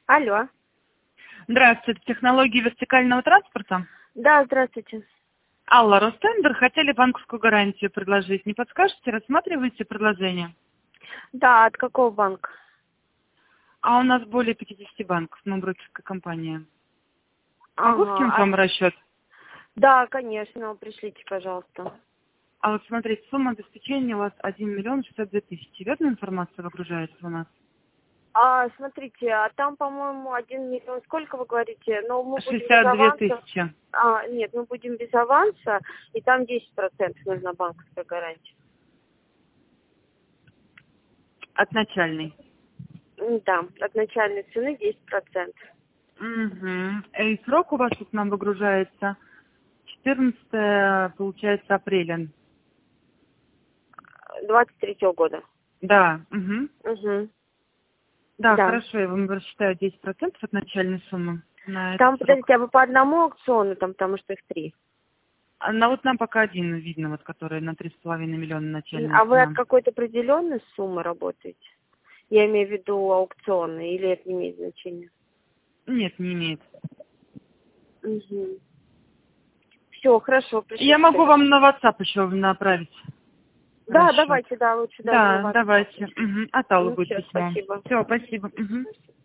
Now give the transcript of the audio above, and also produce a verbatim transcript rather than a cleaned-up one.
Алло. Здравствуйте, технологии вертикального транспорта. Да, здравствуйте. Алла, Ростендер, хотели банковскую гарантию предложить. Не подскажете, рассматриваете предложение? Да, от какого банка? А у нас более пятидесяти банков, мы брокерская компания. Могу Ага. скинуть а- вам расчет? Да, конечно, пришлите, пожалуйста. А вот смотрите, сумма обеспечения у вас один миллион шестьдесят две тысячи. Верная информация выгружается у нас? А, смотрите, а там, по-моему, один миллион, сколько вы говорите? Но мы будем без шестьдесят две аванса. тысячи. А, нет, мы будем без аванса, и там десять процентов нужна банковская гарантия. От начальной. М, Да, от начальной цены десять процентов. Угу. И срок у вас тут нам выгружается четырнадцатое, получается, апреля. двадцать третьего года. Да. Угу. Угу. Да, Да. хорошо, я вам рассчитаю десять процентов от начальной суммы на этот Там, срок. подождите, а вы по одному аукциону, там, потому что их три. А на вот нам пока один видно, вот который на три с половиной миллиона начальная А вы от цена. какой-то определенной суммы работаете? Я имею в виду аукционы, или это не имеет значения? Нет, не имеет. Угу. Все, хорошо, пришлите. Я могу вам на WhatsApp еще направить Да, расчет. давайте, да, лучше даже на Да, вас. давайте. Угу. От Аллы Ну, будет все, письмо. спасибо. Все, спасибо. Угу.